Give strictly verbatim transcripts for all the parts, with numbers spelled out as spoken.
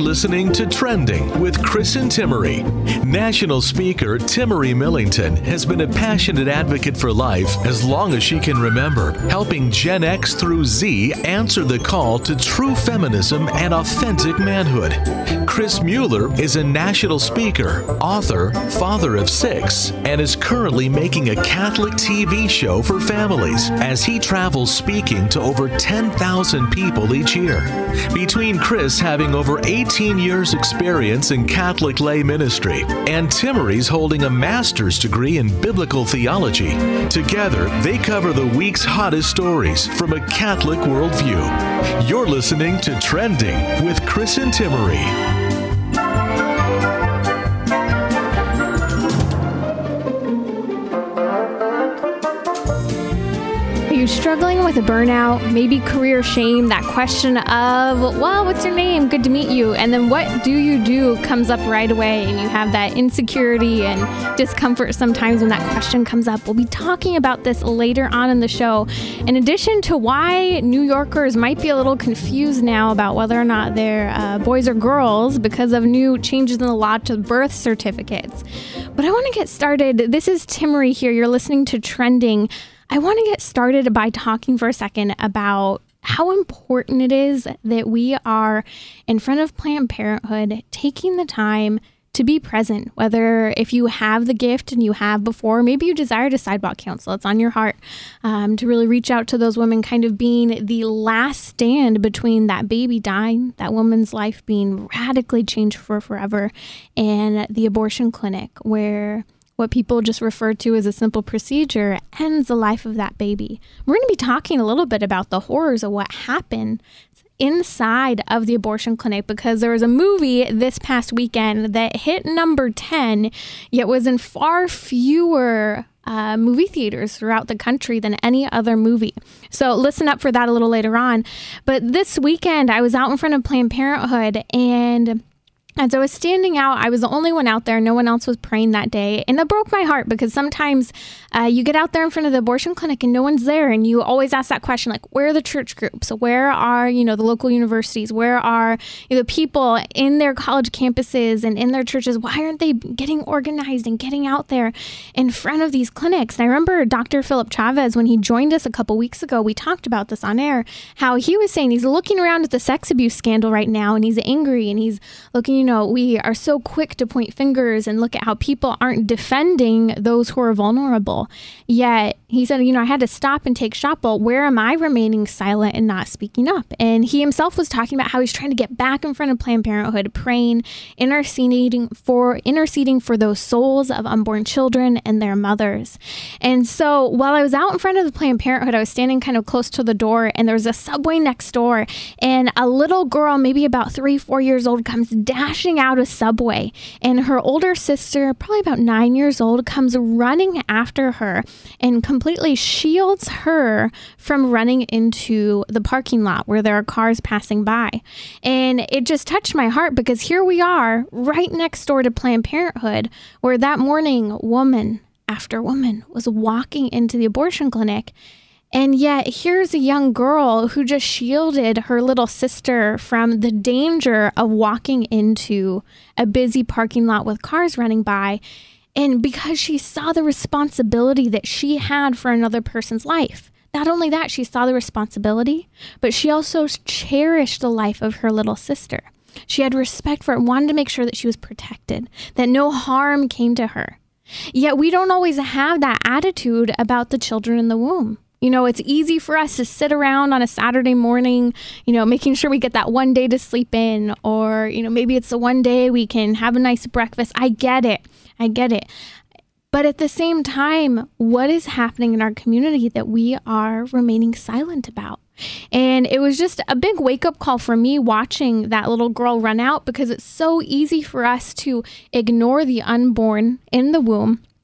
listening to Trending with Chris and Timmery. National speaker Timmery Millington has been a passionate advocate for life as long as she can remember, helping Gen X through Z answer the call to true feminism and authentic manhood. Chris Mueller is a national speaker, author, father of six, and is currently making a Catholic T V show for families as he travels speaking to over ten thousand people each year. Between Chris having over eighteen years experience in Catholic lay ministry and Timmery's holding a master's degree in biblical theology, together they cover the week's hottest stories from a Catholic worldview. You're listening to Trending with Chris and Timmery. Are you struggling with a burnout, maybe career shame, that question of, well, what's your name? Good to meet you. And then what do you do comes up right away, and you have that insecurity and discomfort sometimes when that question comes up. We'll be talking about this later on in the show. In addition to why New Yorkers might be a little confused now about whether or not they're uh, boys or girls because of new changes in the law to birth certificates. But I want to get started. This is Timmery here. You're listening to Trending. I want to get started by talking for a second about how important it is that we are in front of Planned Parenthood, taking the time to be present, whether if you have the gift and you have before, maybe you desire to sidewalk counsel, it's on your heart, um, to really reach out to those women, kind of being the last stand between that baby dying, that woman's life being radically changed for forever, and the abortion clinic where what people just refer to as a simple procedure ends the life of that baby. We're going to be talking a little bit about the horrors of what happened inside of the abortion clinic, because there was a movie this past weekend that hit number ten, yet was in far fewer uh, movie theaters throughout the country than any other movie. So listen up for that a little later on. But this weekend, I was out in front of Planned Parenthood, and as I was standing out, I was the only one out there. No one else was praying that day. And that broke my heart, because sometimes uh, you get out there in front of the abortion clinic and no one's there. And you always ask that question, like, where are the church groups? Where are, you know, the local universities? Where are you know, the people in their college campuses and in their churches? Why aren't they getting organized and getting out there in front of these clinics? And I remember Doctor Philip Chavez, when he joined us a couple weeks ago, we talked about this on air, how he was saying he's looking around at the sex abuse scandal right now, and he's angry, and he's looking, you know, we are so quick to point fingers and look at how people aren't defending those who are vulnerable. Yet he said, you know, I had to stop and take stock. Well, where am I remaining silent and not speaking up? And he himself was talking about how he's trying to get back in front of Planned Parenthood, praying, interceding for interceding for those souls of unborn children and their mothers. And so while I was out in front of the Planned Parenthood, I was standing kind of close to the door, and there was a Subway next door, and a little girl, maybe about three, four years old, comes dashing out of Subway, and her older sister, probably about nine years old, comes running after her and completely shields her from running into the parking lot where there are cars passing by. And it just touched my heart, because here we are right next door to Planned Parenthood, where that morning woman after woman was walking into the abortion clinic. And yet here's a young girl who just shielded her little sister from the danger of walking into a busy parking lot with cars running by. And because she saw the responsibility that she had for another person's life. Not only that, she saw the responsibility, but she also cherished the life of her little sister. She had respect for it and wanted to make sure that she was protected, that no harm came to her. Yet we don't always have that attitude about the children in the womb. You know, it's easy for us to sit around on a Saturday morning, you know, making sure we get that one day to sleep in, or, you know, maybe it's the one day we can have a nice breakfast. I get it. I get it. But at the same time, what is happening in our community that we are remaining silent about? And it was just a big wake-up call for me watching that little girl run out, because it's so easy for us to ignore the unborn in the womb,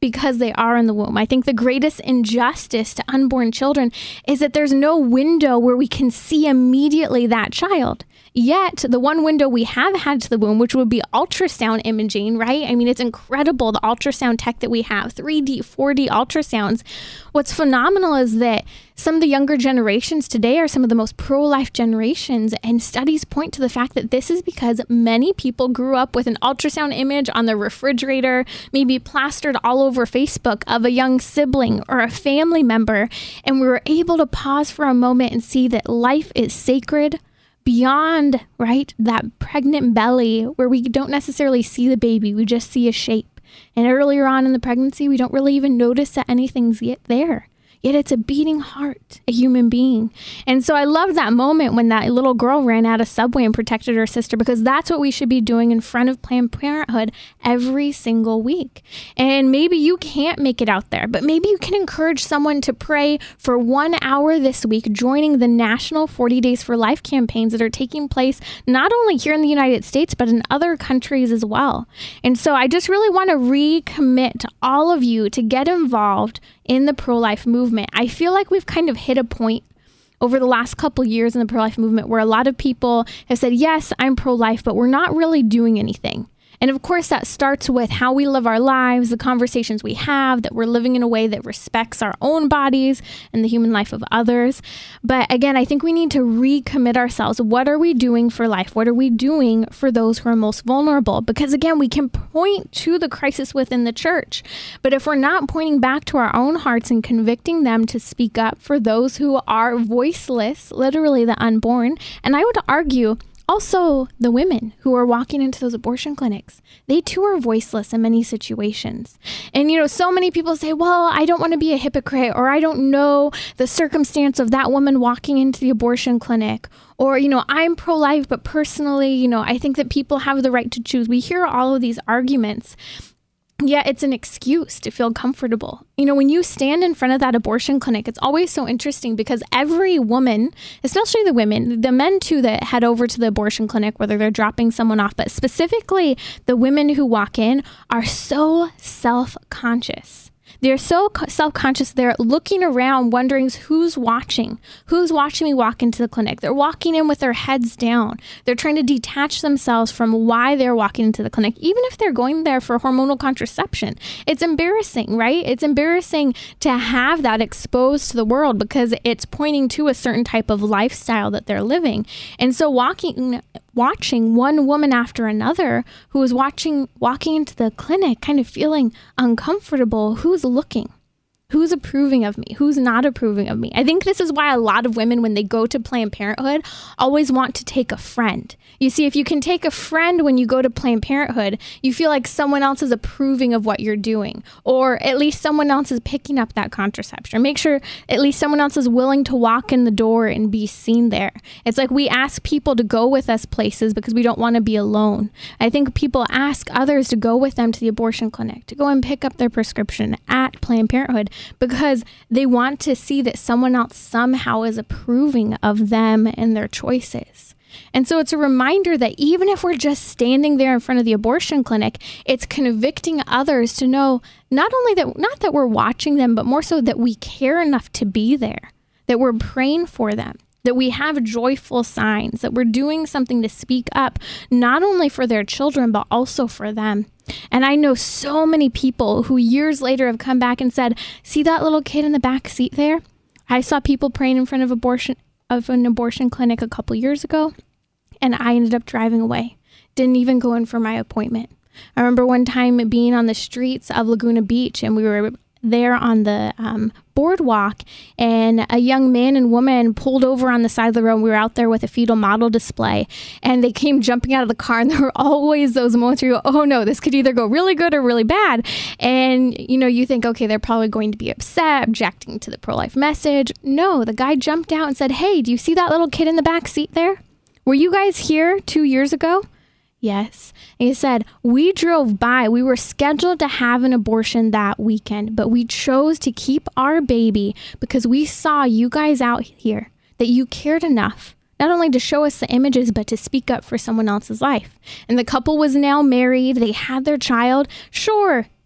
because they are in the womb. I think the greatest injustice to unborn children is that there's no window where we can see immediately that child. Yet, the one window we have had to the womb, which would be ultrasound imaging, right? I mean, it's incredible, the ultrasound tech that we have, three D, four D ultrasounds. What's phenomenal is that some of the younger generations today are some of the most pro-life generations, and studies point to the fact that this is because many people grew up with an ultrasound image on their refrigerator, maybe plastered all over Facebook, of a young sibling or a family member, and we were able to pause for a moment and see that life is sacred beyond, right, that pregnant belly where we don't necessarily see the baby, we just see a shape. And earlier on in the pregnancy, we don't really even notice that anything's yet there. Yet it's a beating heart, a human being. And so I love that moment when that little girl ran out of Subway and protected her sister, because that's what we should be doing in front of Planned Parenthood every single week. And maybe you can't make it out there, but maybe you can encourage someone to pray for one hour this week, joining the national forty Days for Life campaigns that are taking place not only here in the United States, but in other countries as well. And so I just really want to recommit all of you to get involved in the pro-life movement. I feel like we've kind of hit a point over the last couple years in the pro-life movement where a lot of people have said, yes, I'm pro-life, but we're not really doing anything. And of course, that starts with how we live our lives, the conversations we have, that we're living in a way that respects our own bodies and the human life of others. But again, I think we need to recommit ourselves. What are we doing for life? What are we doing for those who are most vulnerable? Because again, we can point to the crisis within the church, but if we're not pointing back to our own hearts and convicting them to speak up for those who are voiceless, literally the unborn, and I would argue also, the women who are walking into those abortion clinics, they too are voiceless in many situations. And, you know, so many people say, well, I don't want to be a hypocrite, or I don't know the circumstance of that woman walking into the abortion clinic. Or, you know, I'm pro-life, but personally, you know, I think that people have the right to choose. We hear all of these arguments. Yeah, it's an excuse to feel comfortable. You know, when you stand in front of that abortion clinic, it's always so interesting because every woman, especially the women, the men too that head over to the abortion clinic, whether they're dropping someone off, but specifically the women who walk in are so self-conscious. They're so self-conscious. They're looking around wondering who's watching, who's watching me walk into the clinic. They're walking in with their heads down. They're trying to detach themselves from why they're walking into the clinic, even if they're going there for hormonal contraception. It's embarrassing, right? It's embarrassing to have that exposed to the world because it's pointing to a certain type of lifestyle that they're living. And so walking watching one woman after another who is watching walking into the clinic kind of feeling uncomfortable. Who's looking? Who's approving of me? Who's not approving of me? I think this is why a lot of women, when they go to Planned Parenthood, always want to take a friend. You see, if you can take a friend when you go to Planned Parenthood, you feel like someone else is approving of what you're doing, or at least someone else is picking up that contraception. Make sure at least someone else is willing to walk in the door and be seen there. It's like we ask people to go with us places because we don't want to be alone. I think people ask others to go with them to the abortion clinic, to go and pick up their prescription at Planned Parenthood, because they want to see that someone else somehow is approving of them and their choices. And so it's a reminder that even if we're just standing there in front of the abortion clinic, it's convicting others to know not only that, not that we're watching them, but more so that we care enough to be there, that we're praying for them, that we have joyful signs, that we're doing something to speak up, not only for their children, but also for them. And I know so many people who years later have come back and said, see that little kid in the back seat there? I saw people praying in front of abortion of an abortion clinic a couple years ago, and I ended up driving away. Didn't even go in for my appointment. I remember one time being on the streets of Laguna Beach, and we were there on the um, boardwalk, and a young man and woman pulled over on the side of the road. We were out there with a fetal model display, and they came jumping out of the car, and there were always those moments where you go, oh no, this could either go really good or really bad. And you know, you think, okay, they're probably going to be upset, objecting to the pro-life message. No, the guy jumped out and said, hey, do you see that little kid in the back seat there? Were you guys here two years ago? Yes. And he said, we drove by. We were scheduled to have an abortion that weekend, but we chose to keep our baby because we saw you guys out here, that you cared enough, not only to show us the images, but to speak up for someone else's life. And the couple was now married. They had their child. Sure,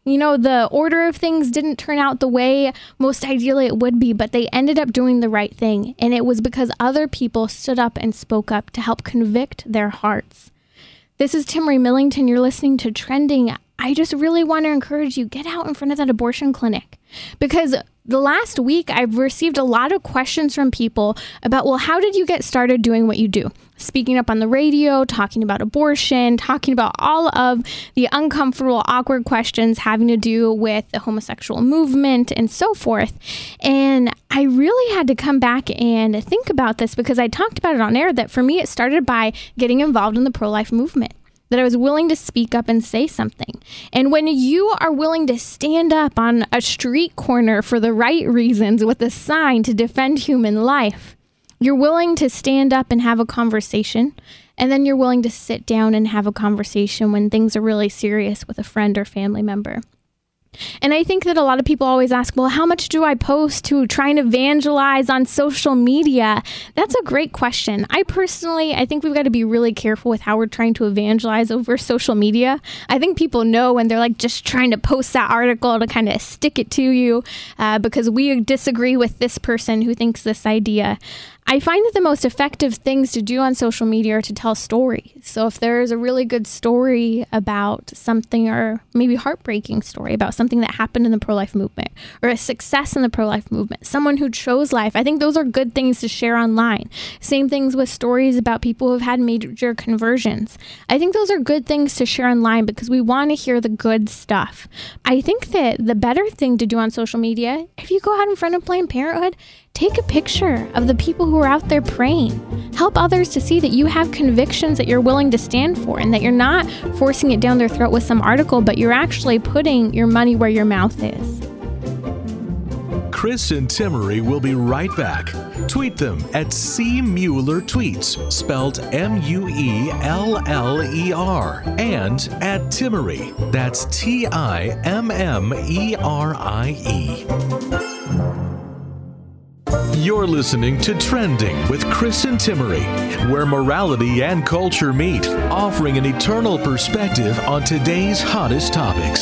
you know, the order of things didn't turn out the way most ideally it would be, but they ended up doing the right thing. And it was because other people stood up and spoke up to help convict their hearts. This is Timmerie Millington. You're listening to Trending. I just really want to encourage you, get out in front of that abortion clinic, because the last week I've received a lot of questions from people about, well, how did you get started doing what you do? Speaking up on the radio, talking about abortion, talking about all of the uncomfortable, awkward questions having to do with the homosexual movement and so forth. And I really had to come back and think about this, because I talked about it on air that for me, it started by getting involved in the pro-life movement, that I was willing to speak up and say something. And when you are willing to stand up on a street corner for the right reasons with a sign to defend human life, you're willing to stand up and have a conversation. And then you're willing to sit down and have a conversation when things are really serious with a friend or family member. And I think that a lot of people always ask, well, how much do I post to try and evangelize on social media? That's a great question. I personally, I think we've got to be really careful with how we're trying to evangelize over social media. I think people know when they're like just trying to post that article to kind of stick it to you uh, because we disagree with this person who thinks this idea. I find that the most effective things to do on social media are to tell stories. So if there's a really good story about something, or maybe heartbreaking story about something that happened in the pro-life movement, or a success in the pro-life movement, someone who chose life, I think those are good things to share online. Same things with stories about people who have had major conversions. I think those are good things to share online because we want to hear the good stuff. I think that the better thing to do on social media, if you go out in front of Planned Parenthood, take a picture of the people who are out there praying. Help others to see that you have convictions that you're willing to stand for, and that you're not forcing it down their throat with some article, but you're actually putting your money where your mouth is. Chris and Timmerie will be right back. Tweet them at C Mueller Tweets, spelled M U E L L E R, and at Timmerie. That's T I M M E R I E. You're listening to Trending with Chris and Timmerie, where morality and culture meet, offering an eternal perspective on today's hottest topics.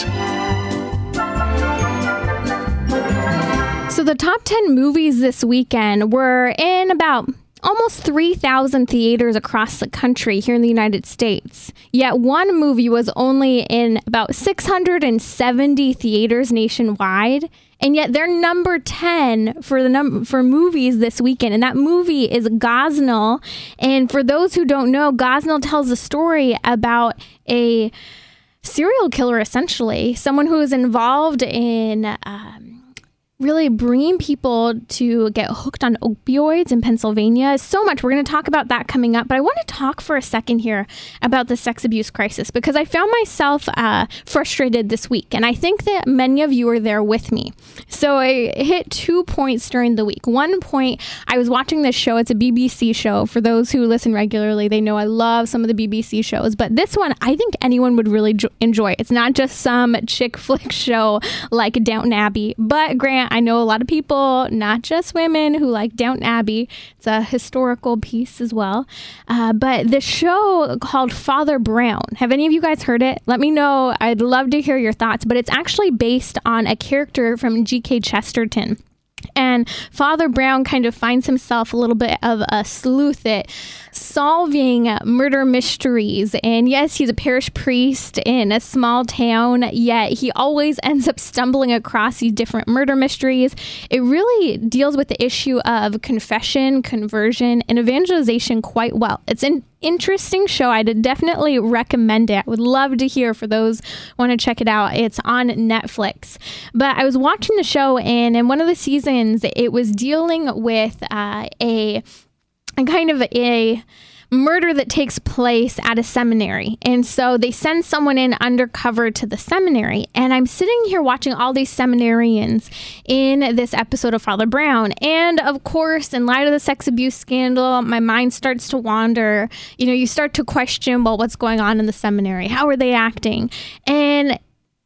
So the top ten movies this weekend were in about almost three thousand theaters across the country here in the United States. Yet one movie was only in about six hundred seventy theaters nationwide. And yet they're number ten for the num- for movies this weekend. And that movie is Gosnell. And for those who don't know, Gosnell tells a story about a serial killer, essentially. Someone who is involved in um, really bringing people to get hooked on opioids in Pennsylvania. So much. We're going to talk about that coming up. But I want to talk for a second here about the sex abuse crisis, because I found myself uh, frustrated this week. And I think that many of you are there with me. So I hit two points during the week. One point, I was watching this show. It's a B B C show. For those who listen regularly, they know I love some of the B B C shows. But this one, I think anyone would really jo- enjoy. It's not just some chick flick show like Downton Abbey. But Grant, I know a lot of people, not just women, who like Downton Abbey. It's a historical piece as well. Uh, but the show called Father Brown, have any of you guys heard it? Let me know. I'd love to hear your thoughts. But it's actually based on a character from G K Chesterton. And Father Brown kind of finds himself a little bit of a sleuth at solving murder mysteries. And yes, he's a parish priest in a small town, yet he always ends up stumbling across these different murder mysteries. It really deals with the issue of confession, conversion, and evangelization quite well. It's an interesting show. I'd definitely recommend it. I would love to hear for those who want to check it out. It's on Netflix. But I was watching the show, and in one of the seasons, it was dealing with uh, a, a kind of a murder that takes place at a seminary. And so they send someone in undercover to the seminary. And I'm sitting here watching all these seminarians in this episode of Father Brown. And of course, in light of the sex abuse scandal, my mind starts to wander. You know, you start to question, well, what's going on in the seminary? How are they acting? And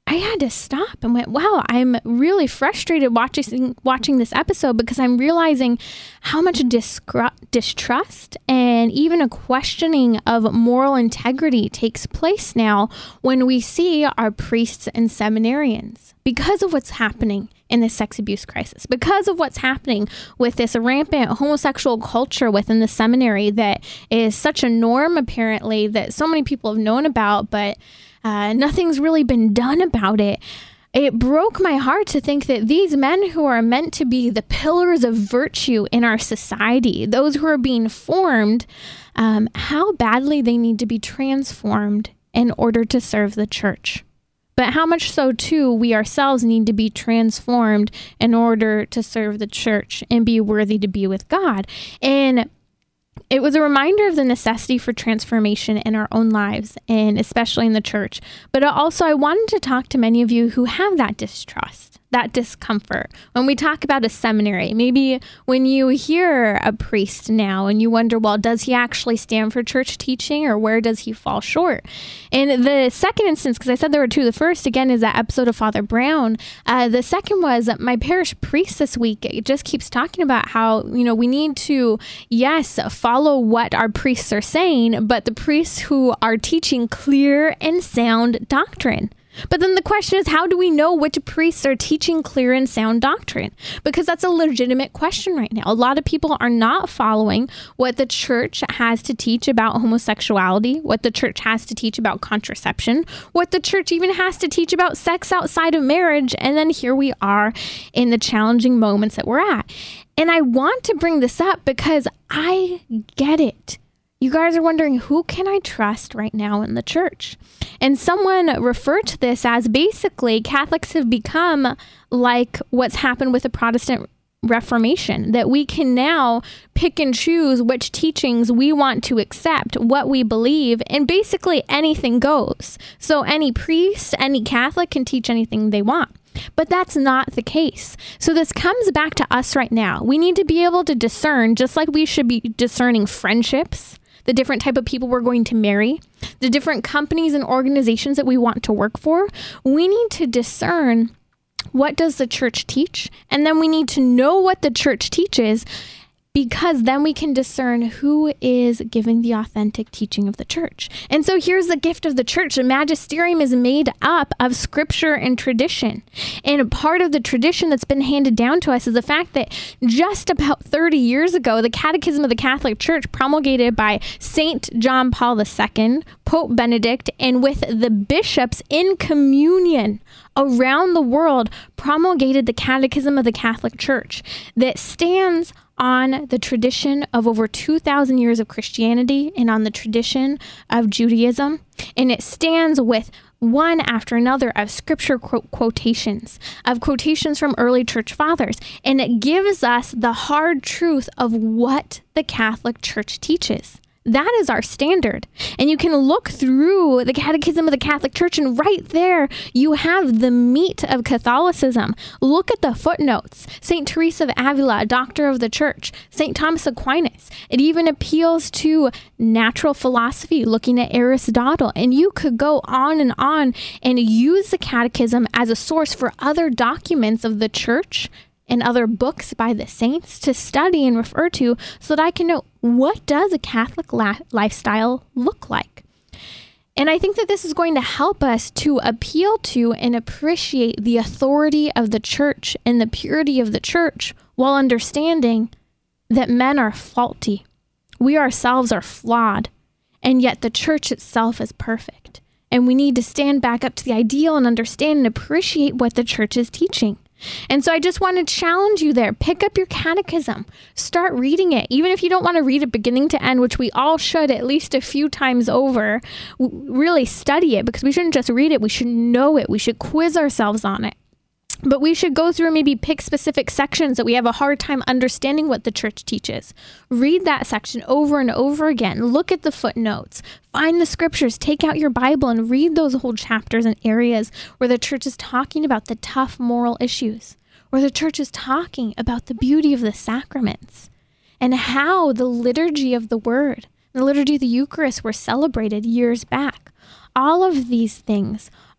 I had to stop and went, wow, I'm really frustrated watching watching this episode because I'm realizing how much discru- distrust and even a questioning of moral integrity takes place now when we see our priests and seminarians because of what's happening in this sex abuse crisis, because of what's happening with this rampant homosexual culture within the seminary that is such a norm, apparently, that so many people have known about, but uh, nothing's really been done about it. It broke my heart to think that these men who are meant to be the pillars of virtue in our society, those who are being formed, um, how badly they need to be transformed in order to serve the church. But how much so, too, we ourselves need to be transformed in order to serve the church and be worthy to be with God. And it was a reminder of the necessity for transformation in our own lives, and especially in the church. But also, I wanted to talk to many of you who have that distrust, that discomfort. When we talk about a seminary, maybe when you hear a priest now and you wonder, well, does he actually stand for church teaching, or where does he fall short? In the second instance, because I said there were two, the first, again, is that episode of Father Brown. Uh, the second was my parish priest this week. It just keeps talking about how, you know, we need to, yes, follow what our priests are saying, but the priests who are teaching clear and sound doctrine. But then the question is, how do we know which priests are teaching clear and sound doctrine? Because that's a legitimate question right now. A lot of people are not following what the church has to teach about homosexuality, what the church has to teach about contraception, what the church even has to teach about sex outside of marriage. And then here we are in the challenging moments that we're at. And I want to bring this up because I get it. You guys are wondering, who can I trust right now in the church? And someone referred to this as basically Catholics have become like what's happened with the Protestant Reformation, that we can now pick and choose which teachings we want to accept, what we believe, and basically anything goes. So any priest, any Catholic can teach anything they want. But that's not the case. So this comes back to us right now. We need to be able to discern, just like we should be discerning friendships, the different type of people we're going to marry, the different companies and organizations that we want to work for. We need to discern, what does the church teach? And then we need to know what the church teaches, because then we can discern who is giving the authentic teaching of the church. And so here's the gift of the church. The magisterium is made up of scripture and tradition. And a part of the tradition that's been handed down to us is the fact that just about thirty years ago, the Catechism of the Catholic Church, promulgated by Saint John Paul the Second, Pope Benedict, and with the bishops in communion around the world, promulgated the Catechism of the Catholic Church that stands on the tradition of over two thousand years of Christianity and on the tradition of Judaism. And it stands with one after another of scripture quotations, of quotations from early church fathers. And it gives us the hard truth of what the Catholic Church teaches. That is our standard. And you can look through the Catechism of the Catholic Church, and right there you have the meat of Catholicism. Look at the footnotes. Saint Teresa of Avila, doctor of the church. Saint Thomas Aquinas. It even appeals to natural philosophy, looking at Aristotle. And you could go on and on and use the Catechism as a source for other documents of the church and other books by the saints to study and refer to, so that I can know, what does a Catholic la- lifestyle look like? And I think that this is going to help us to appeal to and appreciate the authority of the church and the purity of the church, while understanding that men are faulty. We ourselves are flawed, and yet the church itself is perfect. And we need to stand back up to the ideal and understand and appreciate what the church is teaching. And so I just want to challenge you there. Pick up your catechism. Start reading it. Even if you don't want to read it beginning to end, which we all should at least a few times over, really study it, because we shouldn't just read it. We should know it. We should quiz ourselves on it. But we should go through and maybe pick specific sections that we have a hard time understanding what the church teaches. Read that section over and over again. Look at the footnotes. Find the scriptures. Take out your Bible and read those whole chapters and areas where the church is talking about the tough moral issues, where the church is talking about the beauty of the sacraments, and how the liturgy of the word, the liturgy of the Eucharist, were celebrated years back. All of these things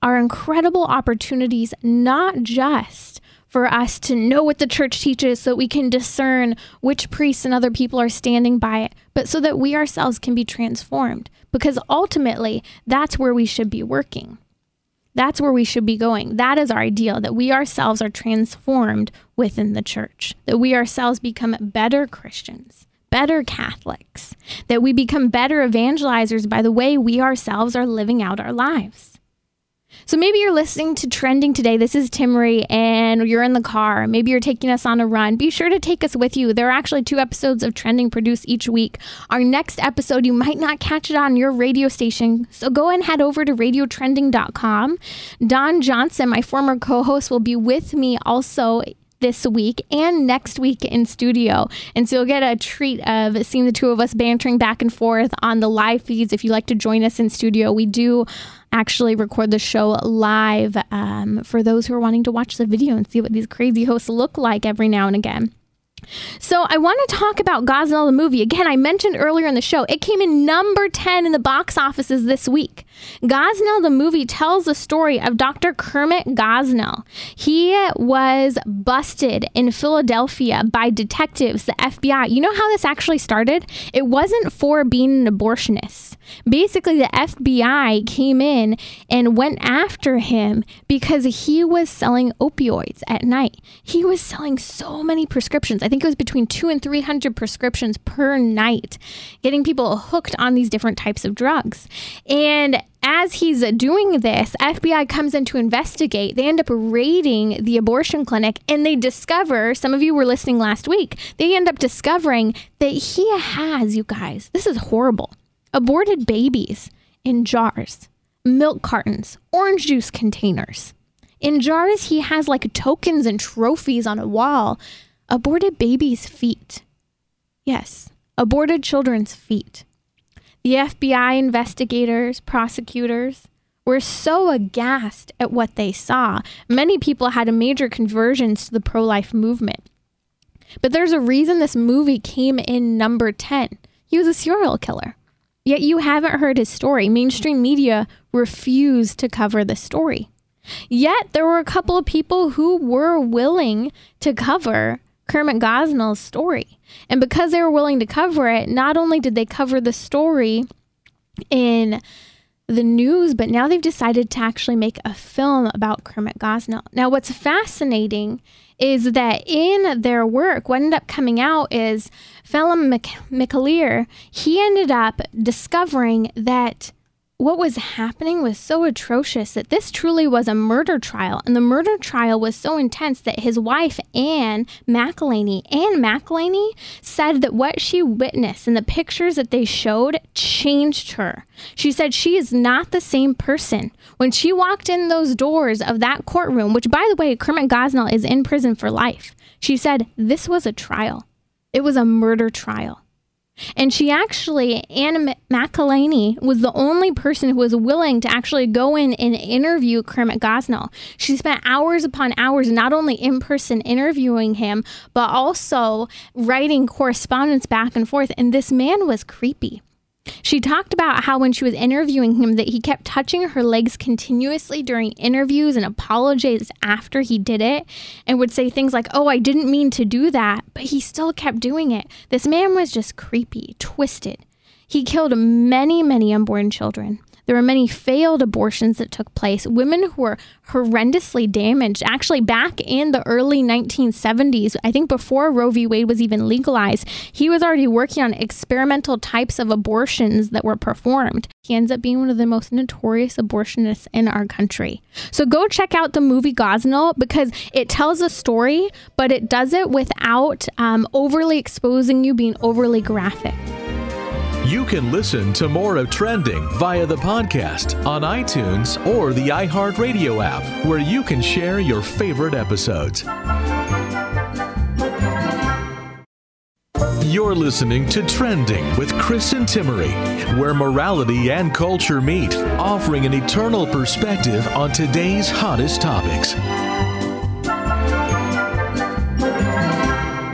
are incredible opportunities, not just for us to know what the church teaches so we can discern which priests and other people are standing by it, but so that we ourselves can be transformed. Because ultimately, that's where we should be working. That's where we should be going. That is our ideal, that we ourselves are transformed within the church, that we ourselves become better Christians, better Catholics, that we become better evangelizers by the way we ourselves are living out our lives. So maybe you're listening to Trending today. This is Timmerie, and you're in the car. Maybe you're taking us on a run. Be sure to take us with you. There are actually two episodes of Trending produced each week. Our next episode, you might not catch it on your radio station, so go and head over to radio trending dot com. Don Johnson, my former co-host, will be with me also this week and next week in studio. And so you'll get a treat of seeing the two of us bantering back and forth on the live feeds. If you'd like to join us in studio, we do actually record the show live um, for those who are wanting to watch the video and see what these crazy hosts look like every now and again. So I want to talk about Gosnell the movie. Again, I mentioned earlier in the show, it came in number ten in the box offices this week. Gosnell the movie tells the story of Doctor Kermit Gosnell. He was busted in Philadelphia by detectives, the F B I. You know how this actually started? It wasn't for being an abortionist. Basically, the F B I came in and went after him because he was selling opioids at night. He was selling so many prescriptions. I think it was between two and three hundred prescriptions per night, getting people hooked on these different types of drugs. And as he's doing this, F B I comes in to investigate. They end up raiding the abortion clinic, and they discover, some of you were listening last week, they end up discovering that he has, you guys, this is horrible, aborted babies in jars, milk cartons, orange juice containers. In jars, he has like tokens and trophies on a wall. Aborted babies' feet. Yes, aborted children's feet. The F B I investigators, prosecutors were so aghast at what they saw. Many people had a major conversions to the pro-life movement. But there's a reason this movie came in number ten. He was a serial killer. Yet you haven't heard his story. Mainstream media refused to cover the story. Yet there were a couple of people who were willing to cover Kermit Gosnell's story. And because they were willing to cover it, not only did they cover the story in the news, but now they've decided to actually make a film about Kermit Gosnell. Now, what's fascinating is that in their work, what ended up coming out is Phelim McAleer, he ended up discovering that what was happening was so atrocious that this truly was a murder trial. And the murder trial was so intense that his wife, Anne McElhaney, Anne McElhaney said that what she witnessed and the pictures that they showed changed her. She said she is not the same person. When she walked in those doors of that courtroom, which by the way, Kermit Gosnell is in prison for life, she said this was a trial. It was a murder trial. And she actually, Anna McElhaney, was the only person who was willing to actually go in and interview Kermit Gosnell. She spent hours upon hours, not only in person interviewing him, but also writing correspondence back and forth. And this man was creepy. She talked about how when she was interviewing him that he kept touching her legs continuously during interviews and apologized after he did it and would say things like, oh, I didn't mean to do that, but he still kept doing it. This man was just creepy, twisted. He killed many, many unborn children. There were many failed abortions that took place. Women who were horrendously damaged. Actually, back in the early nineteen seventies, I think before Roe v. Wade was even legalized, he was already working on experimental types of abortions that were performed. He ends up being one of the most notorious abortionists in our country. So go check out the movie Gosnell because it tells a story, but it does it without um, overly exposing you, being overly graphic. You can listen to more of Trending via the podcast on iTunes or the iHeartRadio app, where you can share your favorite episodes. You're listening to Trending with Chris and Timmerie, where morality and culture meet, offering an eternal perspective on today's hottest topics.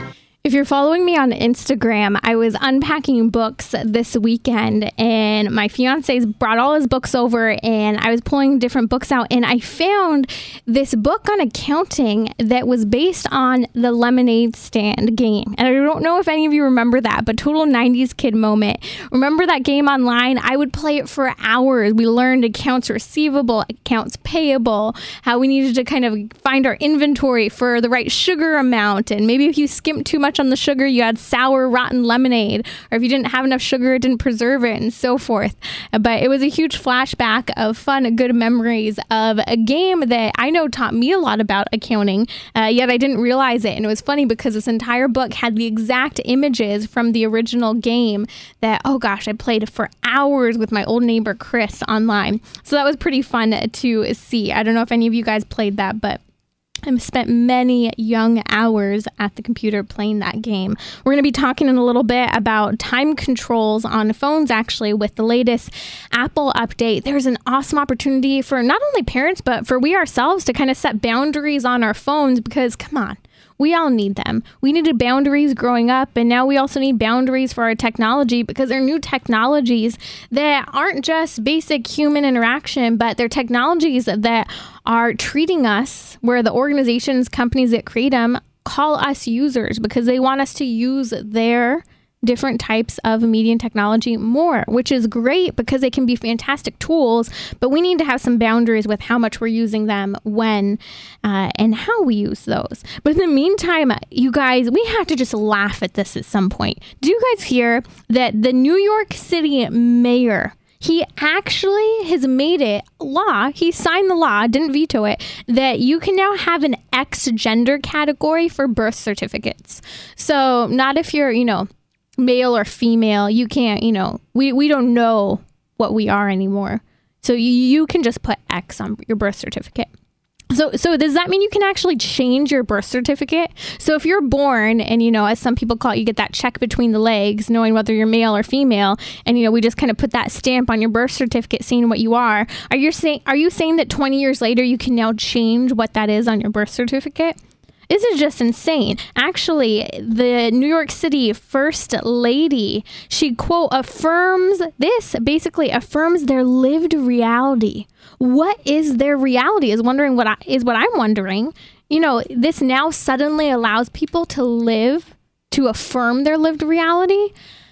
If you're following me on Instagram, I was unpacking books this weekend and my fiance's brought all his books over and I was pulling different books out and I found this book on accounting that was based on the Lemonade Stand game. And I don't know if any of you remember that, but total nineties kid moment. Remember that game online? I would play it for hours. We learned accounts receivable, accounts payable, how we needed to kind of find our inventory for the right sugar amount. And maybe if you skimped too much on the sugar, you had sour, rotten lemonade, or if you didn't have enough sugar, it didn't preserve it, and so forth. But it was a huge flashback of fun, good memories of a game that I know taught me a lot about accounting, uh, yet I didn't realize it. And it was funny because this entire book had the exact images from the original game that, oh gosh, I played for hours with my old neighbor Chris online. So that was pretty fun to see. I don't know if any of you guys played that, but I've spent many young hours at the computer playing that game. We're going to be talking in a little bit about time controls on phones, actually, with the latest Apple update. There's an awesome opportunity for not only parents, but for we ourselves to kind of set boundaries on our phones because, come on, we all need them. We needed boundaries growing up, and now we also need boundaries for our technology because they're new technologies that aren't just basic human interaction, but they're technologies that are treating us, where the organizations, companies that create them call us users because they want us to use their different types of media and technology more, which is great because they can be fantastic tools, but we need to have some boundaries with how much we're using them, when, uh, and how we use those. But in the meantime, you guys, we have to just laugh at this at some point. Do you guys hear that the New York City mayor, he actually has made it law, he signed the law, didn't veto it, that you can now have an X gender category for birth certificates. So not if you're, you know, male or female, you can't, you know, we, we don't know what we are anymore. So you, you can just put X on your birth certificate. So so does that mean you can actually change your birth certificate? So if you're born and, you know, as some people call it, you get that check between the legs, knowing whether you're male or female, and, you know, we just kind of put that stamp on your birth certificate saying what you are. Are you saying, are you saying that twenty years later you can now change what that is on your birth certificate? This is just insane. Actually, the New York City First Lady, she, quote, affirms this, basically affirms their lived reality. What is their reality is wondering what I, is what I'm wondering. You know, this now suddenly allows people to live, to affirm their lived reality.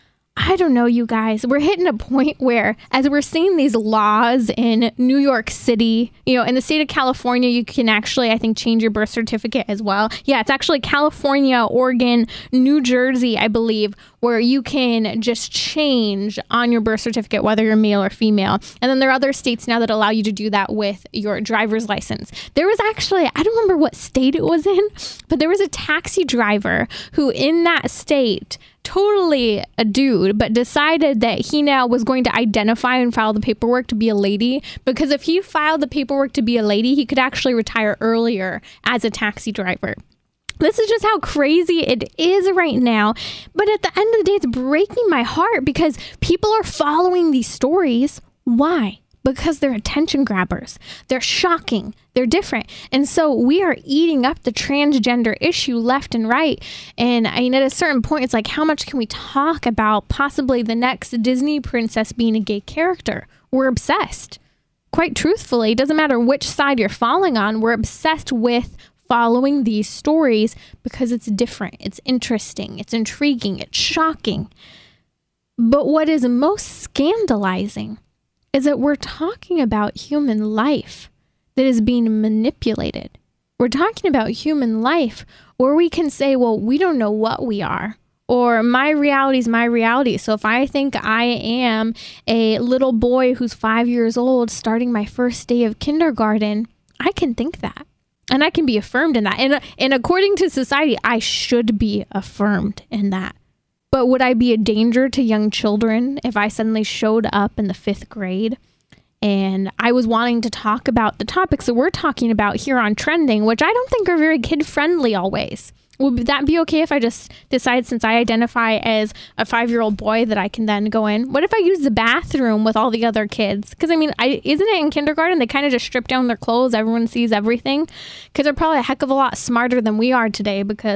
I don't know, you guys. We're hitting a point where, as we're seeing these laws in New York City, you know, in the state of California, you can actually, I think, change your birth certificate as well. Yeah, it's actually California, Oregon, New Jersey, I believe, where you can just change on your birth certificate whether you're male or female. And then there are other states now that allow you to do that with your driver's license. There was actually, I don't remember what state it was in, but there was a taxi driver who in that state, totally a dude, but decided that he now was going to identify and file the paperwork to be a lady, because if he filed the paperwork to be a lady, he could actually retire earlier as a taxi driver. This is just how crazy it is right now. But at the end of the day, it's breaking my heart because people are following these stories. Why? Because they're attention grabbers. They're shocking. They're different. And so we are eating up the transgender issue left and right. And I mean, at a certain point, it's like, how much can we talk about possibly the next Disney princess being a gay character? We're obsessed. Quite truthfully, it doesn't matter which side you're falling on. We're obsessed with following these stories because it's different. It's interesting. It's intriguing. It's shocking. But what is most scandalizing is that we're talking about human life that is being manipulated. We're talking about human life where we can say, well, we don't know what we are, or my reality is my reality. So if I think I am a little boy who's five years old starting my first day of kindergarten, I can think that. And I can be affirmed in that. And, and according to society, I should be affirmed in that. But would I be a danger to young children if I suddenly showed up in the fifth grade and I was wanting to talk about the topics that we're talking about here on Trending, which I don't think are very kid-friendly always? Would that be okay if I just decide, since I identify as a five-year-old boy, that I can then go in? What if I use the bathroom with all the other kids? Because, I mean, I, isn't it in kindergarten they kind of just strip down their clothes? Everyone sees everything? Because they're probably a heck of a lot smarter than we are today, because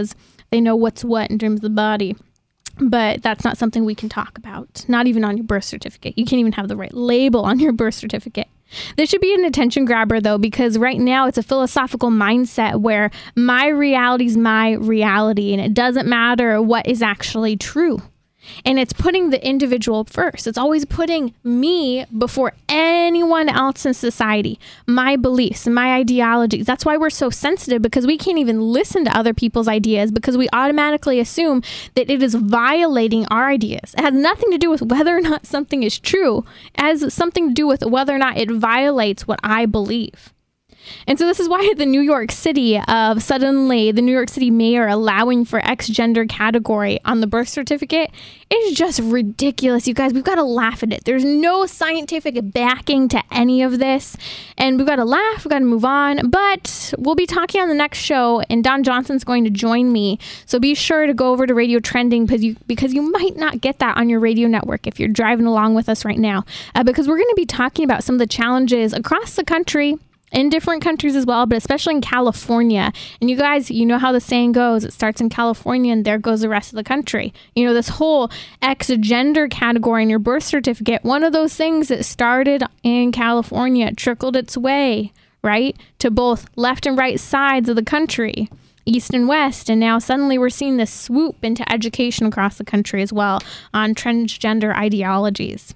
They know what's what in terms of the body. But that's not something we can talk about. Not even on your birth certificate. You can't even have the right label on your birth certificate. This should be an attention grabber, though, because right now it's a philosophical mindset where my reality is my reality, and it doesn't matter what is actually true. And it's putting the individual first. It's always putting me before anyone else in society, my beliefs, my ideologies. That's why we're so sensitive, because we can't even listen to other people's ideas because we automatically assume that it is violating our ideas. It has nothing to do with whether or not something is true. It has something to do with whether or not it violates what I believe. And so this is why the New York City of suddenly the New York City mayor allowing for X gender category on the birth certificate is just ridiculous. You guys, we've got to laugh at it. There's no scientific backing to any of this. And we've got to laugh. We've got to move on. But we'll be talking on the next show, and Don Johnson's going to join me. So be sure to go over to Radio Trending because you, because you might not get that on your radio network if you're driving along with us right now. Uh, because we're going to be talking about some of the challenges across the country, in different countries as well, but especially in California. And you guys, you know how the saying goes, it starts in California and there goes the rest of the country. You know, this whole X gender category in your birth certificate, one of those things that started in California, trickled its way, right, to both left and right sides of the country, east and west. And now suddenly we're seeing this swoop into education across the country as well on transgender ideologies.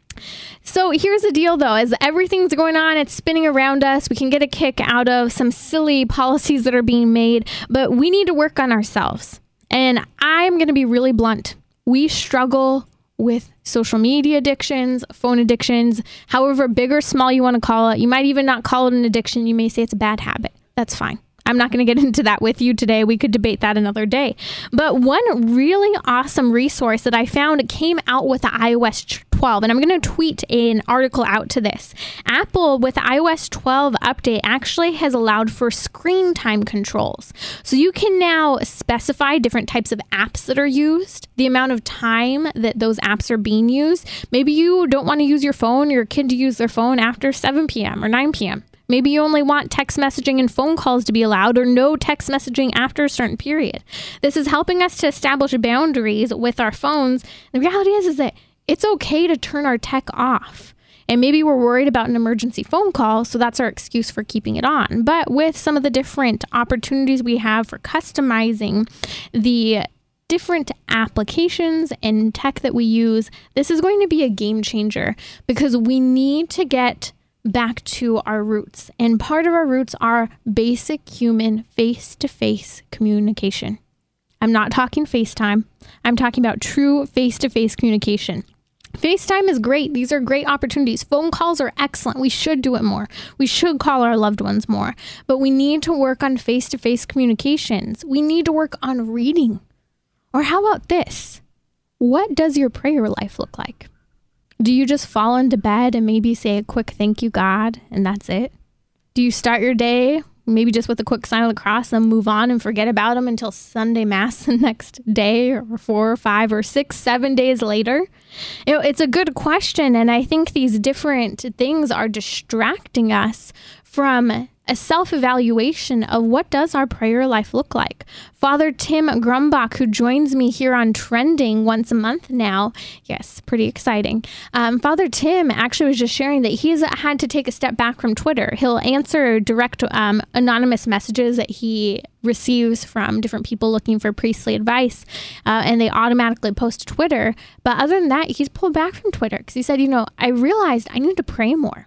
So here's the deal, though, as everything's going on, it's spinning around us. We can get a kick out of some silly policies that are being made, but we need to work on ourselves. And I'm going to be really blunt. We struggle with social media addictions, phone addictions, however big or small you want to call it. You might even not call it an addiction. You may say it's a bad habit. That's fine. I'm not going to get into that with you today. We could debate that another day. But one really awesome resource that I found came out with the i O S twelve, and I'm going to tweet an article out to this. Apple, with the i O S twelve update, actually has allowed for screen time controls. So you can now specify different types of apps that are used, the amount of time that those apps are being used. Maybe you don't want to use your phone, your kid to use their phone after seven p.m. or nine p.m. Maybe you only want text messaging and phone calls to be allowed, or no text messaging after a certain period. This is helping us to establish boundaries with our phones. The reality is, is that it's okay to turn our tech off. And maybe we're worried about an emergency phone call, so that's our excuse for keeping it on. But with some of the different opportunities we have for customizing the different applications and tech that we use, this is going to be a game changer, because we need to get back to our roots. And part of our roots are basic human face-to-face communication. I'm not talking FaceTime. I'm talking about true face-to-face communication. FaceTime is great. These are great opportunities. Phone calls are excellent. We should do it more. We should call our loved ones more. But we need to work on face-to-face communications. We need to work on reading. Or how about this? What does your prayer life look like? Do you just fall into bed and maybe say a quick thank you, God, and that's it? Do you start your day maybe just with a quick sign of the cross and move on and forget about them until Sunday Mass the next day, or four or five or six, seven days later? You know, it's a good question, and I think these different things are distracting us from a self-evaluation of what does our prayer life look like. Father Tim Grumbach, who joins me here on Trending once a month now, yes, pretty exciting. Um, Father Tim actually was just sharing that he's had to take a step back from Twitter. He'll answer direct um, anonymous messages that he receives from different people looking for priestly advice, uh, and they automatically post to Twitter. But other than that, he's pulled back from Twitter because he said, you know, I realized I need to pray more.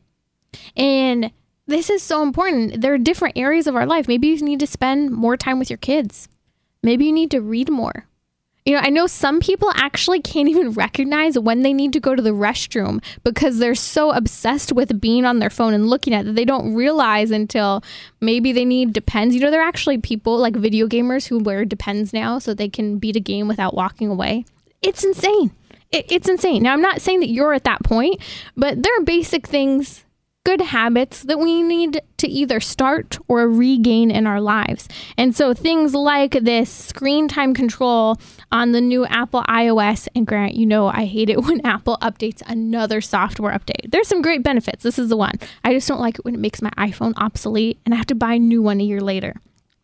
And this is so important. There are different areas of our life. Maybe you need to spend more time with your kids. Maybe you need to read more. You know, I know some people actually can't even recognize when they need to go to the restroom because they're so obsessed with being on their phone and looking at it that they don't realize until maybe they need Depends. You know, there are actually people like video gamers who wear Depends now so they can beat a game without walking away. It's insane. It, it's insane. Now, I'm not saying that you're at that point, but there are basic things, good habits that we need to either start or regain in our lives. And so things like this screen time control on the new Apple iOS, and Grant, you know I hate it when Apple updates another software update. There's some great benefits. This is the one. I just don't like it when it makes my iPhone obsolete and I have to buy a new one a year later.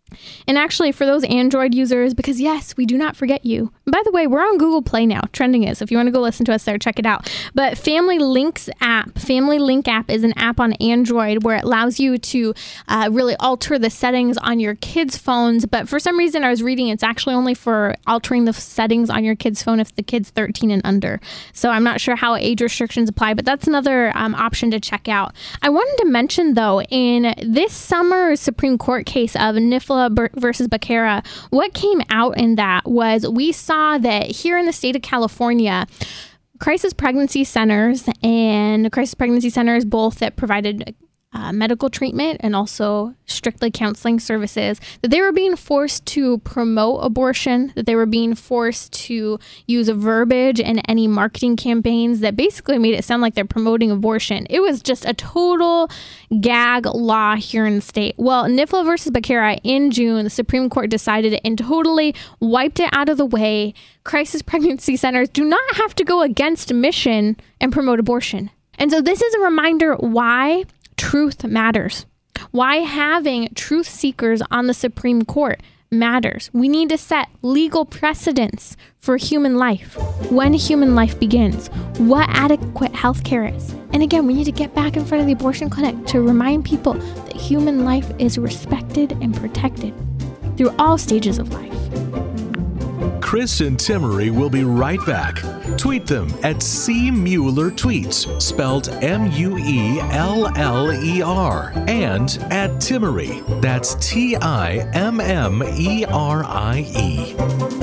And actually, for those Android users, because yes, we do not forget you. And by the way, we're on Google Play now. Trending is. If you want to go listen to us there, check it out. But Family Links app, Family Link app is an app on Android where it allows you to uh, really alter the settings on your kids' phones. But for some reason, I was reading it's actually only for altering the settings on your kid's phone if the kid's thirteen and under. So I'm not sure how age restrictions apply, but that's another um, option to check out. I wanted to mention, though, in this summer's Supreme Court case of Nifla versus Becerra, what came out in that was we saw that here in the state of California, crisis pregnancy centers and crisis pregnancy centers, both that provided uh, medical treatment and also strictly counseling services, that they were being forced to promote abortion, that they were being forced to use a verbiage in any marketing campaigns that basically made it sound like they're promoting abortion. It was just a total gag law here in the state. Well, Nifla versus Becerra in June, the Supreme Court decided it and totally wiped it out of the way. Crisis pregnancy centers do not have to go against mission and promote abortion. And so this is a reminder why truth matters. Why having truth seekers on the Supreme Court matters. We need to set legal precedents for human life. When human life begins, what adequate health care is. And again, we need to get back in front of the abortion clinic to remind people that human life is respected and protected through all stages of life. Chris and Timmerie will be right back. Tweet them at C Mueller Tweets, spelled M U E L L E R, and at Timmerie, that's T I M M E R I E.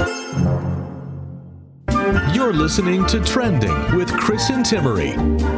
You're listening to Trending with Chris and Timmerie.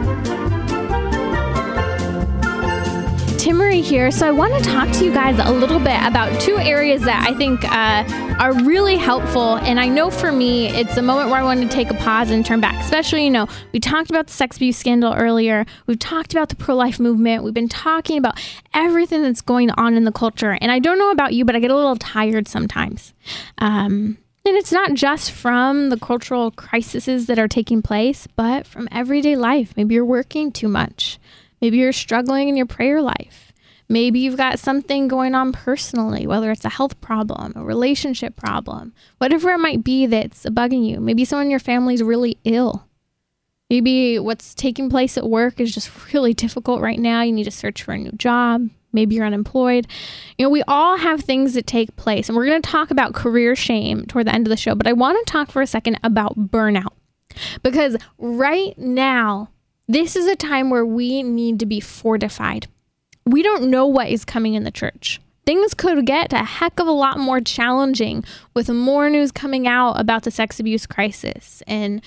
Timmerie here. So I want to talk to you guys a little bit about two areas that I think uh, are really helpful. And I know for me, it's a moment where I want to take a pause and turn back. Especially, you know, we talked about the sex abuse scandal earlier. We've talked about the pro-life movement. We've been talking about everything that's going on in the culture. And I don't know about you, but I get a little tired sometimes. Um, and it's not just from the cultural crises that are taking place, but from everyday life. Maybe you're working too much. Maybe you're struggling in your prayer life. Maybe you've got something going on personally, whether it's a health problem, a relationship problem, whatever it might be that's bugging you. Maybe someone in your family is really ill. Maybe what's taking place at work is just really difficult right now. You need to search for a new job. Maybe you're unemployed. You know, we all have things that take place, and we're going to talk about career shame toward the end of the show, but I want to talk for a second about burnout, because right now, this is a time where we need to be fortified. We don't know what is coming in the church. Things could get a heck of a lot more challenging with more news coming out about the sex abuse crisis. And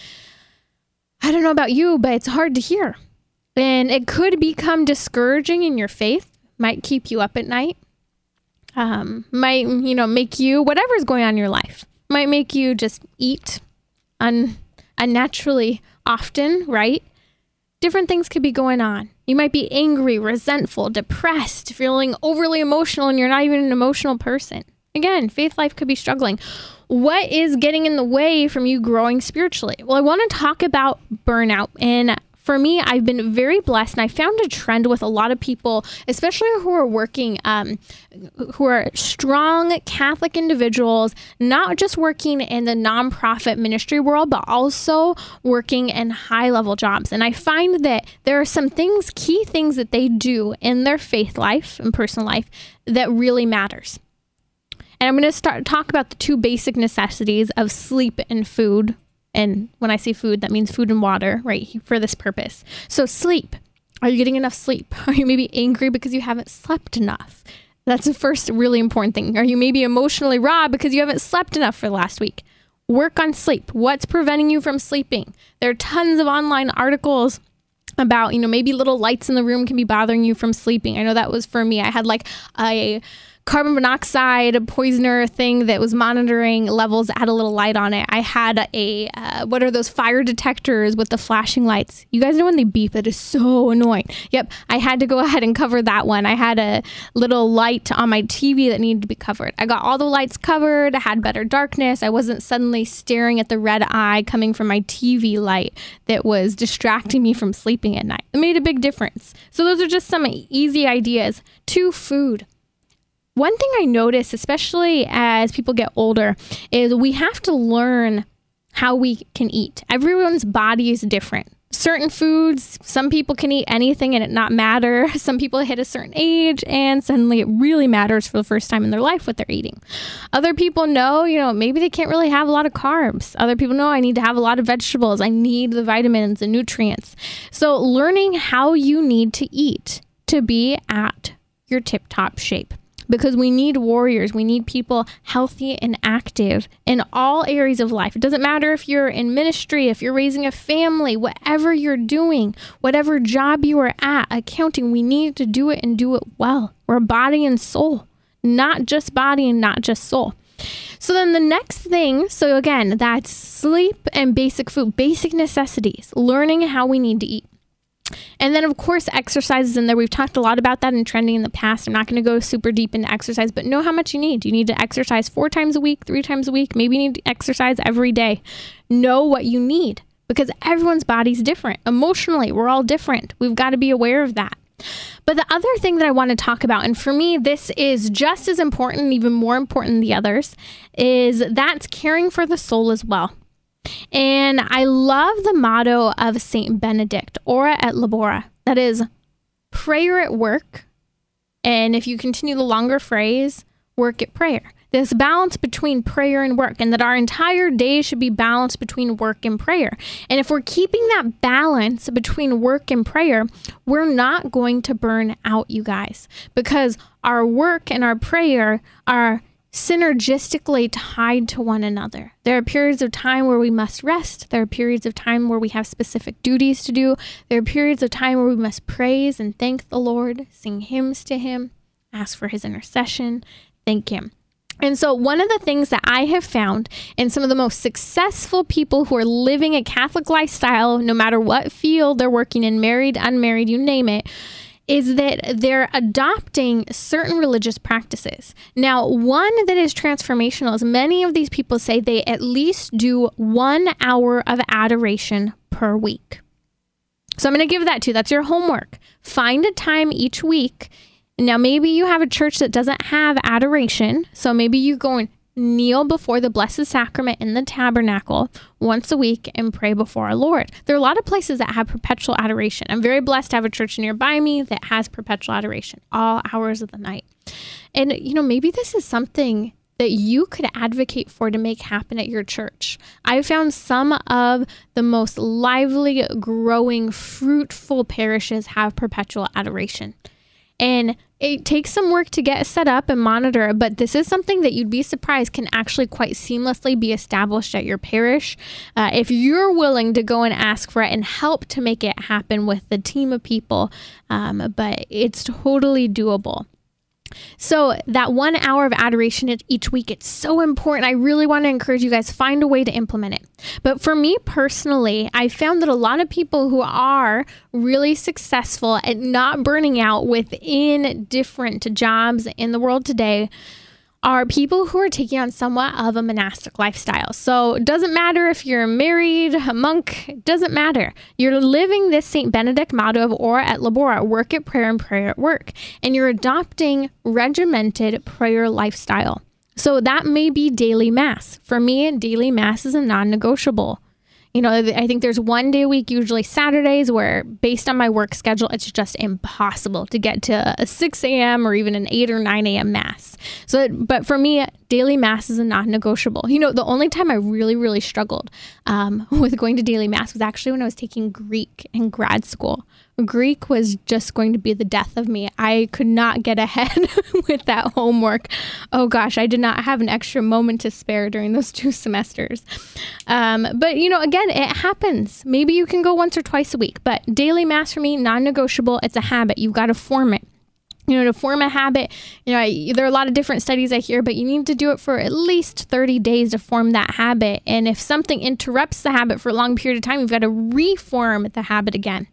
I don't know about you, but it's hard to hear. And it could become discouraging in your faith, might keep you up at night, um, might, you know, make you, whatever's going on in your life, might make you just eat un- unnaturally often, right? Different things could be going on. You might be angry, resentful, depressed, feeling overly emotional, and you're not even an emotional person. Again, faith life could be struggling. What is getting in the way from you growing spiritually? Well, I want to talk about burnout. And for me, I've been very blessed, and I found a trend with a lot of people, especially who are working, um, who are strong Catholic individuals, not just working in the nonprofit ministry world, but also working in high-level jobs. And I find that there are some things, key things that they do in their faith life and personal life that really matters. And I'm going to start talk about the two basic necessities of sleep and food. And when I say food, that means food and water, right, for this purpose. So sleep. Are you getting enough sleep? Are you maybe angry because you haven't slept enough? That's the first really important thing. Are you maybe emotionally raw because you haven't slept enough for the last week? Work on sleep. What's preventing you from sleeping? There are tons of online articles about, you know, maybe little lights in the room can be bothering you from sleeping. I know that was for me. I had like a carbon monoxide poisoner thing that was monitoring levels that had a little light on it. I had a, uh, what are those fire detectors with the flashing lights? You guys know when they beep, that is so annoying. Yep, I had to go ahead and cover that one. I had a little light on my T V that needed to be covered. I got all the lights covered. I had better darkness. I wasn't suddenly staring at the red eye coming from my T V light that was distracting me from sleeping at night. It made a big difference. So those are just some easy ideas. Two, food. one thing I notice, especially as people get older, is we have to learn how we can eat. Everyone's body is different. Certain foods, some people can eat anything and it not matter. Some people hit a certain age and suddenly it really matters for the first time in their life what they're eating. Other people know, you know, maybe they can't really have a lot of carbs. Other people know I need to have a lot of vegetables. I need the vitamins and nutrients. So learning how you need to eat to be at your tip-top shape. Because we need warriors. We need people healthy and active in all areas of life. It doesn't matter if you're in ministry, if you're raising a family, whatever you're doing, whatever job you are at, accounting, we need to do it and do it well. We're body and soul, not just body and not just soul. So then the next thing, so again, that's sleep and basic food, basic necessities, learning how we need to eat. And then, of course, exercises in there. We've talked a lot about that in trending in the past. I'm not going to go super deep into exercise, but know how much you need. You need to exercise four times a week, three times a week. Maybe you need to exercise every day. Know what you need because everyone's body's different. Emotionally, we're all different. We've got to be aware of that. But the other thing that I want to talk about, and for me, this is just as important, even more important than the others, is that's caring for the soul as well. And I love the motto of Saint Benedict, Ora et Labora. That is prayer at work. And if you continue the longer phrase, work at prayer. This balance between prayer and work, and that our entire day should be balanced between work and prayer. And if we're keeping that balance between work and prayer, we're not going to burn out, you guys, because our work and our prayer are synergistically tied to one another. There are periods of time where we must rest. There are periods of time where we have specific duties to do. There are periods of time where we must praise and thank the Lord, sing hymns to him, ask for his intercession, thank him. And so one of the things that I have found in some of the most successful people who are living a Catholic lifestyle, no matter what field they're working in, married, unmarried, you name it, is that they're adopting certain religious practices. Now, one that is transformational is many of these people say they at least do one hour of adoration per week. So I'm going to give that to you. That's your homework. Find a time each week. Now, maybe you have a church that doesn't have adoration. So maybe you go and kneel before the Blessed Sacrament in the tabernacle once a week and pray before our Lord. There are a lot of places that have perpetual adoration. I'm very blessed to have a church nearby me that has perpetual adoration all hours of the night. And, you know, maybe this is something that you could advocate for to make happen at your church. I found some of the most lively, growing, fruitful parishes have perpetual adoration. And it takes some work to get set up and monitor, but this is something that you'd be surprised can actually quite seamlessly be established at your parish uh, if you're willing to go and ask for it and help to make it happen with the team of people. Um, but it's totally doable. So that one hour of adoration each week, it's so important. I really want to encourage you guys, find a way to implement it. But for me personally, I found that a lot of people who are really successful at not burning out within different jobs in the world today are people who are taking on somewhat of a monastic lifestyle. So it doesn't matter if you're married, a monk, it doesn't matter. You're living this Saint Benedict motto of Ora et Labora, work at prayer and prayer at work. And you're adopting regimented prayer lifestyle. So that may be daily mass. For me, daily mass is a non-negotiable. You know, I think there's one day a week, usually Saturdays, where based on my work schedule, it's just impossible to get to a six a.m. or even an eight or nine a.m. mass. So, but for me, daily mass is a non-negotiable. You know, the only time I really, really struggled um, with going to daily mass was actually when I was taking Greek in grad school. Greek was just going to be the death of me. I could not get ahead with that homework. Oh gosh, I did not have an extra moment to spare during those two semesters. Um, but you know, again, it happens. Maybe you can go once or twice a week, but daily mass for me, non-negotiable. It's a habit. You've got to form it. You know, to form a habit, you know, I, there are a lot of different studies I hear, but you need to do it for at least thirty days to form that habit. And if something interrupts the habit for a long period of time, you've got to reform the habit again.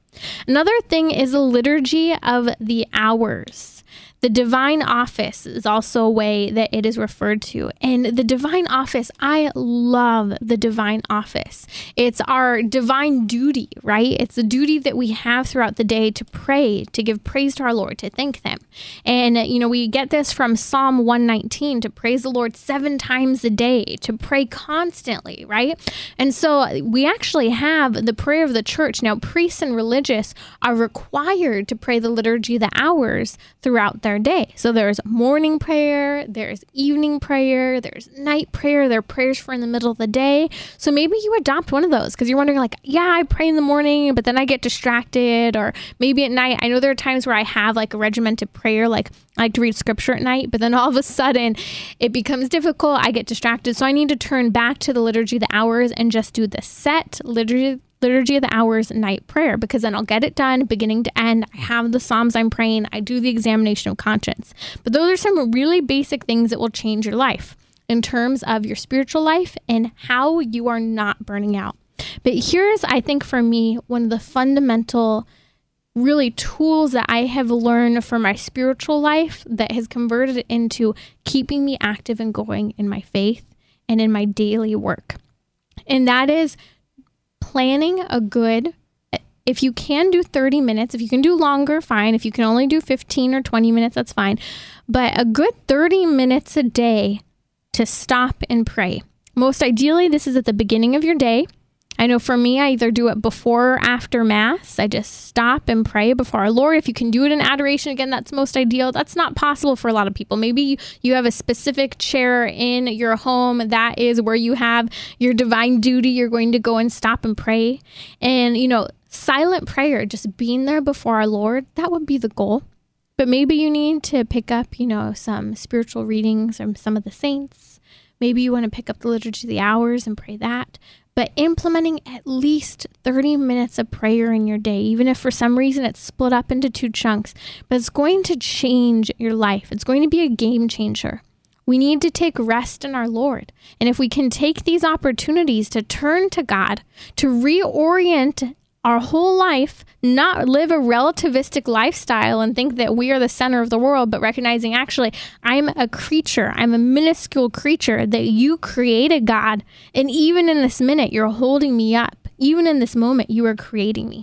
Another thing is the liturgy of the hours. The divine office is also a way that it is referred to. And the divine office, I love the divine office. It's our divine duty, right? It's the duty that we have throughout the day to pray, to give praise to our Lord, to thank them. And, you know, we get this from Psalm one nineteen, to praise the Lord seven times a day, to pray constantly, right? And so we actually have the prayer of the church. Now, priests and religious are required to pray the liturgy of the hours throughout their day. So there's morning prayer, there's evening prayer, there's night prayer, there are prayers for in the middle of the day. So maybe you adopt one of those because you're wondering like, yeah, I pray in the morning, but then I get distracted, or maybe at night. I know there are times where I have like a regimented prayer, like I like to read scripture at night, but then all of a sudden it becomes difficult. I get distracted. So I need to turn back to the liturgy of the hours and just do the set liturgy Liturgy of the Hours night prayer, because then I'll get it done beginning to end. I have the Psalms I'm praying. I do the examination of conscience. But those are some really basic things that will change your life in terms of your spiritual life and how you are not burning out. But here's, I think for me, one of the fundamental really tools that I have learned for my spiritual life that has converted into keeping me active and going in my faith and in my daily work. And that is planning a good, if you can do thirty minutes, if you can do longer, fine. If you can only do fifteen or twenty minutes, that's fine. But a good thirty minutes a day to stop and pray. Most ideally, this is at the beginning of your day. I know for me, I either do it before or after Mass. I just stop and pray before our Lord. If you can do it in adoration, again, that's most ideal. That's not possible for a lot of people. Maybe you have a specific chair in your home. That is where you have your divine duty. You're going to go and stop and pray. And, you know, silent prayer, just being there before our Lord, that would be the goal. But maybe you need to pick up, you know, some spiritual readings from some of the saints. Maybe you want to pick up the Liturgy of the Hours and pray that. But implementing at least thirty minutes of prayer in your day, even if for some reason it's split up into two chunks, but it's going to change your life. It's going to be a game changer. We need to take rest in our Lord. And if we can take these opportunities to turn to God, to reorient our whole life, not live a relativistic lifestyle and think that we are the center of the world, but recognizing actually I'm a creature, I'm a minuscule creature, that you created, God. And even in this minute, you're holding me up. Even in this moment, you are creating me.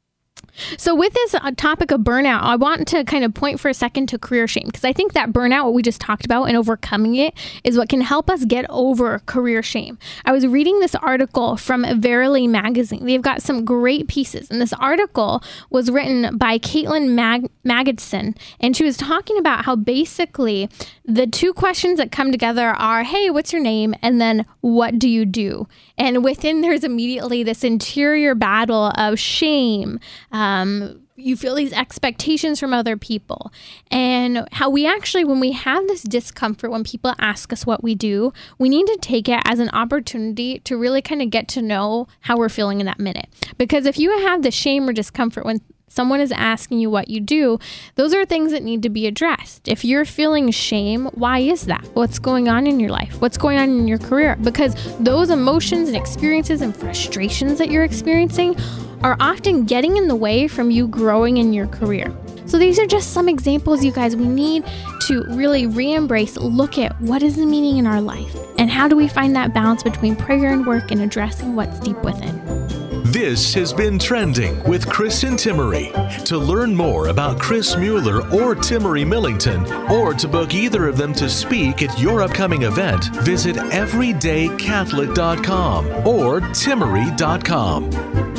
So with this uh, topic of burnout, I want to kind of point for a second to career shame, because I think that burnout, what we just talked about, and overcoming it is what can help us get over career shame. I was reading this article from Verily magazine. They've got some great pieces. And this article was written by Caitlin Mag- Magidson, and she was talking about how basically the two questions that come together are, hey, what's your name? And then what do you do? And within there's immediately this interior battle of shame. Um, you feel these expectations from other people, and how we actually, when we have this discomfort, when people ask us what we do, we need to take it as an opportunity to really kind of get to know how we're feeling in that minute. Because if you have the shame or discomfort when someone is asking you what you do, those are things that need to be addressed. If you're feeling shame, why is that? What's going on in your life? What's going on in your career? Because those emotions and experiences and frustrations that you're experiencing are often getting in the way from you growing in your career. So these are just some examples, you guys. We need to really re-embrace, look at what is the meaning in our life, and how do we find that balance between prayer and work and addressing what's deep within. This has been Trending with Kristen Timmery. To learn more about Chris Mueller or Timmery Millington, or to book either of them to speak at your upcoming event, visit everyday catholic dot com or timmery dot com.